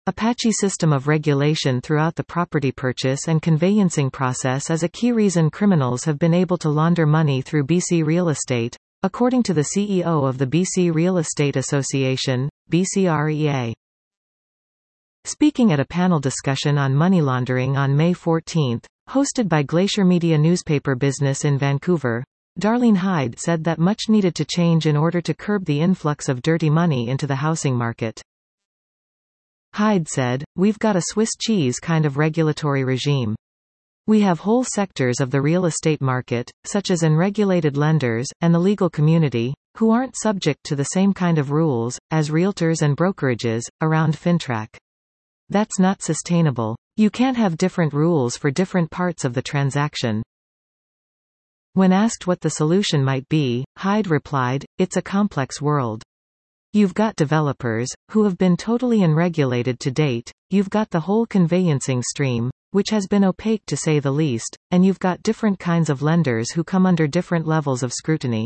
A patchy system of regulation throughout the property purchase and conveyancing process is a key reason criminals have been able to launder money through BC real estate, according to the CEO of the BC Real Estate Association, BCREA. Speaking at a panel discussion on money laundering on May 14, hosted by Glacier Media newspaper business in Vancouver, Darlene Hyde said that much needed to change in order to curb the influx of dirty money into the housing market. Hyde said, "We've got a Swiss cheese kind of regulatory regime. We have whole sectors of the real estate market, such as unregulated lenders, and the legal community, who aren't subject to the same kind of rules, as realtors and brokerages, around FINTRAC. That's not sustainable. You can't have different rules for different parts of the transaction." When asked what the solution might be, Hyde replied, "It's a complex world. You've got developers, who have been totally unregulated to date, you've got the whole conveyancing stream, which has been opaque to say the least, and you've got different kinds of lenders who come under different levels of scrutiny.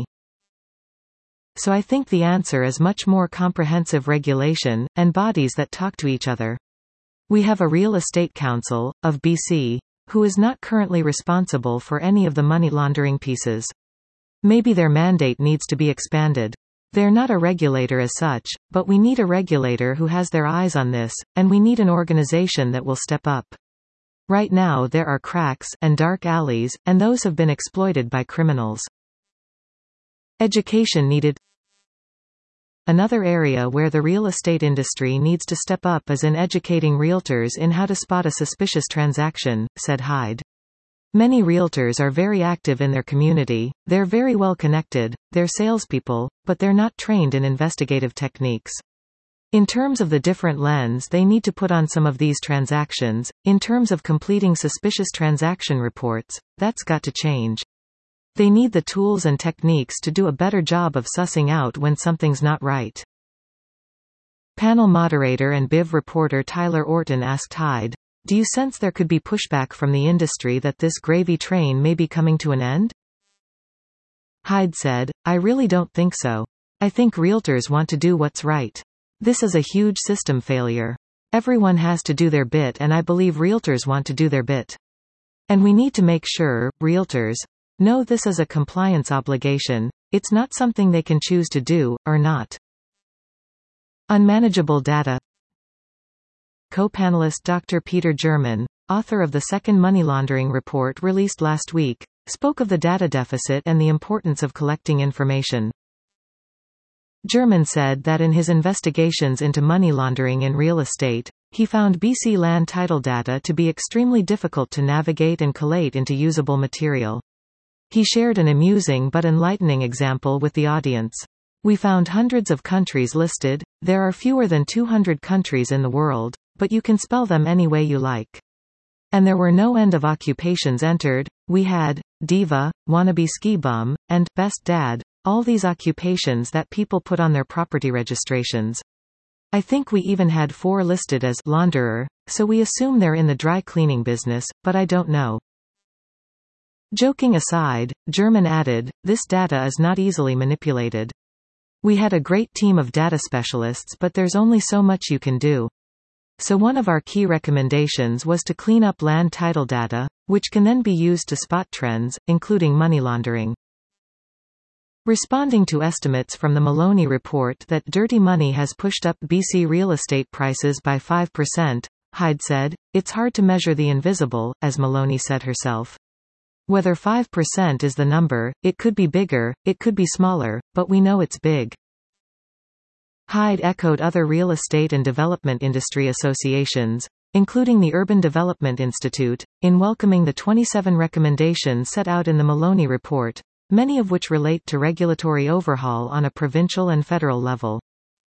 So I think the answer is much more comprehensive regulation, and bodies that talk to each other. We have a Real Estate Council, of BC, who is not currently responsible for any of the money laundering pieces. Maybe their mandate needs to be expanded. They're not a regulator as such, but we need a regulator who has their eyes on this, and we need an organization that will step up. Right now there are cracks, and dark alleys, and those have been exploited by criminals. Education needed. Another area where the real estate industry needs to step up is in educating realtors in how to spot a suspicious transaction, said Hyde. Many realtors are very active in their community, they're very well connected, they're salespeople, but they're not trained in investigative techniques. In terms of the different lens they need to put on some of these transactions, in terms of completing suspicious transaction reports, that's got to change. They need the tools and techniques to do a better job of sussing out when something's not right. Panel moderator and BIV reporter Tyler Orton asked Hyde, "Do you sense there could be pushback from the industry that this gravy train may be coming to an end?" Hyde said, "I really don't think so. I think realtors want to do what's right. This is a huge system failure. Everyone has to do their bit and I believe realtors want to do their bit. And we need to make sure, realtors, know this is a compliance obligation, it's not something they can choose to do, or not." Unmanageable data. Co-panelist Dr. Peter German, author of the second money laundering report released last week, spoke of the data deficit and the importance of collecting information. German said that in his investigations into money laundering in real estate, he found BC land title data to be extremely difficult to navigate and collate into usable material. He shared an amusing but enlightening example with the audience. "We found hundreds of countries listed, there are fewer than 200 countries in the world, but you can spell them any way you like. And there were no end of occupations entered, we had, diva, wannabe ski bum, and, best dad, all these occupations that people put on their property registrations. I think we even had 4 listed as launderer, so we assume they're in the dry cleaning business, but I don't know." Joking aside, German added, "This data is not easily manipulated. We had a great team of data specialists but there's only so much you can do. So one of our key recommendations was to clean up land title data, which can then be used to spot trends, including money laundering." Responding to estimates from the Maloney report that dirty money has pushed up BC real estate prices by 5%, Hyde said, "It's hard to measure the invisible," as Maloney said herself. Whether 5% is the number, it could be bigger, it could be smaller, but we know it's big. Hyde echoed other real estate and development industry associations, including the Urban Development Institute, in welcoming the 27 recommendations set out in the Maloney report, many of which relate to regulatory overhaul on a provincial and federal level.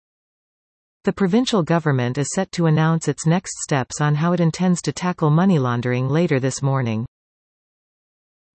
The provincial government is set to announce its next steps on how it intends to tackle money laundering later this morning.